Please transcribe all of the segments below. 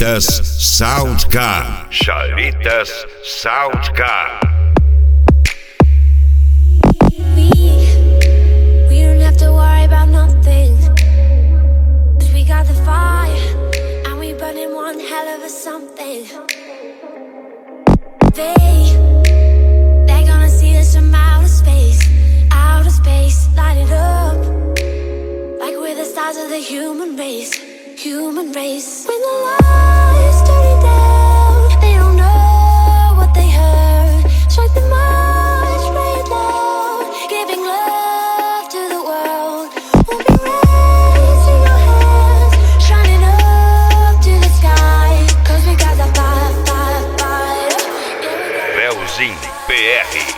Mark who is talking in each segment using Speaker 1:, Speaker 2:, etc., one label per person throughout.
Speaker 1: Chalitas Soundcar. Chalitas Soundcar.
Speaker 2: We don't have to worry about nothing, 'cause we got the fire, and we burning one hell of a something. They're gonna see us from outer space, light it up, like we're the stars of the human race. When the lights turn it down, they don't know what they heard. Strike the march, play it loud, giving love to the world. We'll be raising our hands, shining up to the sky, 'cause we got that fire.
Speaker 1: Leozinho PR.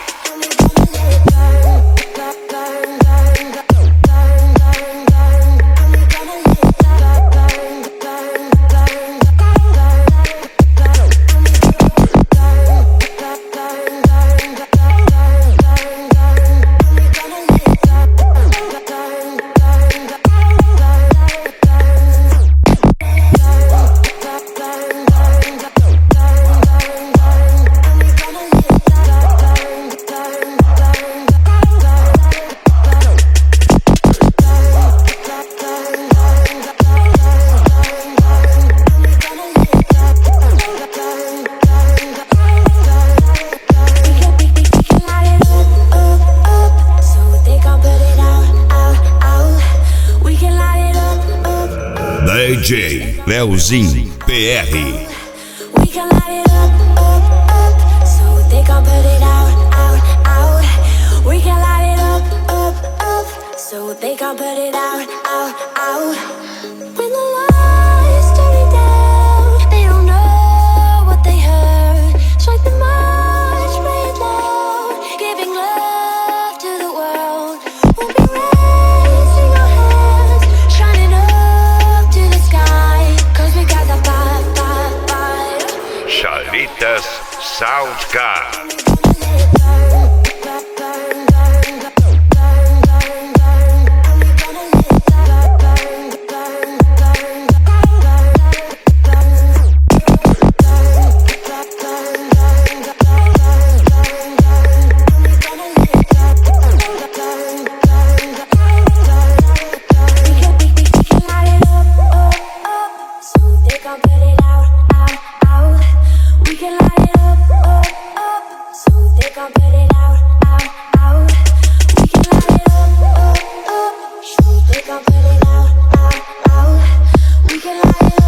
Speaker 1: DJ Leozinho PR.
Speaker 2: We can light it up, so they can put it out. We can light it up, so they can put it out. When the lights turn it down, they don't know what they heard. Strike the march, play it loud, giving love to the world. We'll be raising our hands, shining up to the sky, 'cause we got the fire.
Speaker 1: Chalitas Soundcar.
Speaker 2: We can light it up.